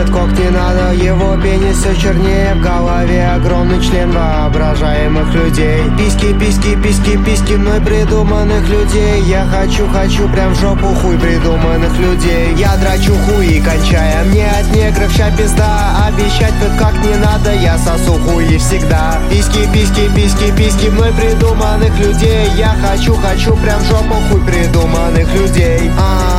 Этот кок не надо, его пенис все чернее. В голове огромный член воображаемых людей. Письки, письки, письки, письки мной придуманных людей. Я хочу прям в жопу хуй придуманных людей. Я драчу хуй и кончая, мне от негров ща пизда. Обещать тут как не надо, я сосу хуи всегда. Письки, письки, письки, письки мной придуманных людей. Я хочу прям в жопу хуй придуманных людей.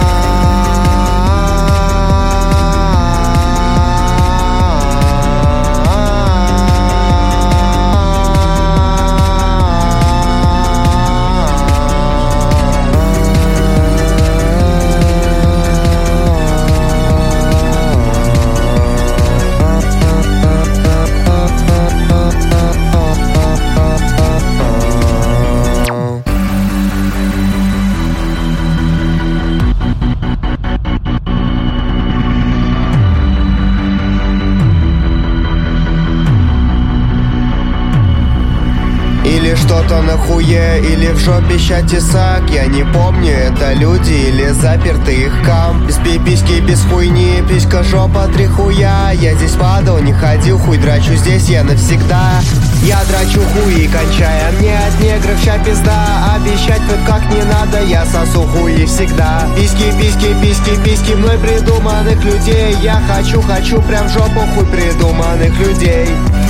Или что-то на хуе, или в жопе ща тесак. Я не помню, это люди или запертый их кам. Без пиписьки, без хуйни, писька, жопа, 3 хуя. Я здесь падал, не ходил, хуй драчу, здесь я навсегда. Я драчу хуй и кончая, мне от негров ща пизда. Обещать тут как не надо, я сосу хуи всегда. Письки, письки, письки, письки мной придуманных людей. Я хочу прям в жопу хуй придуманных людей.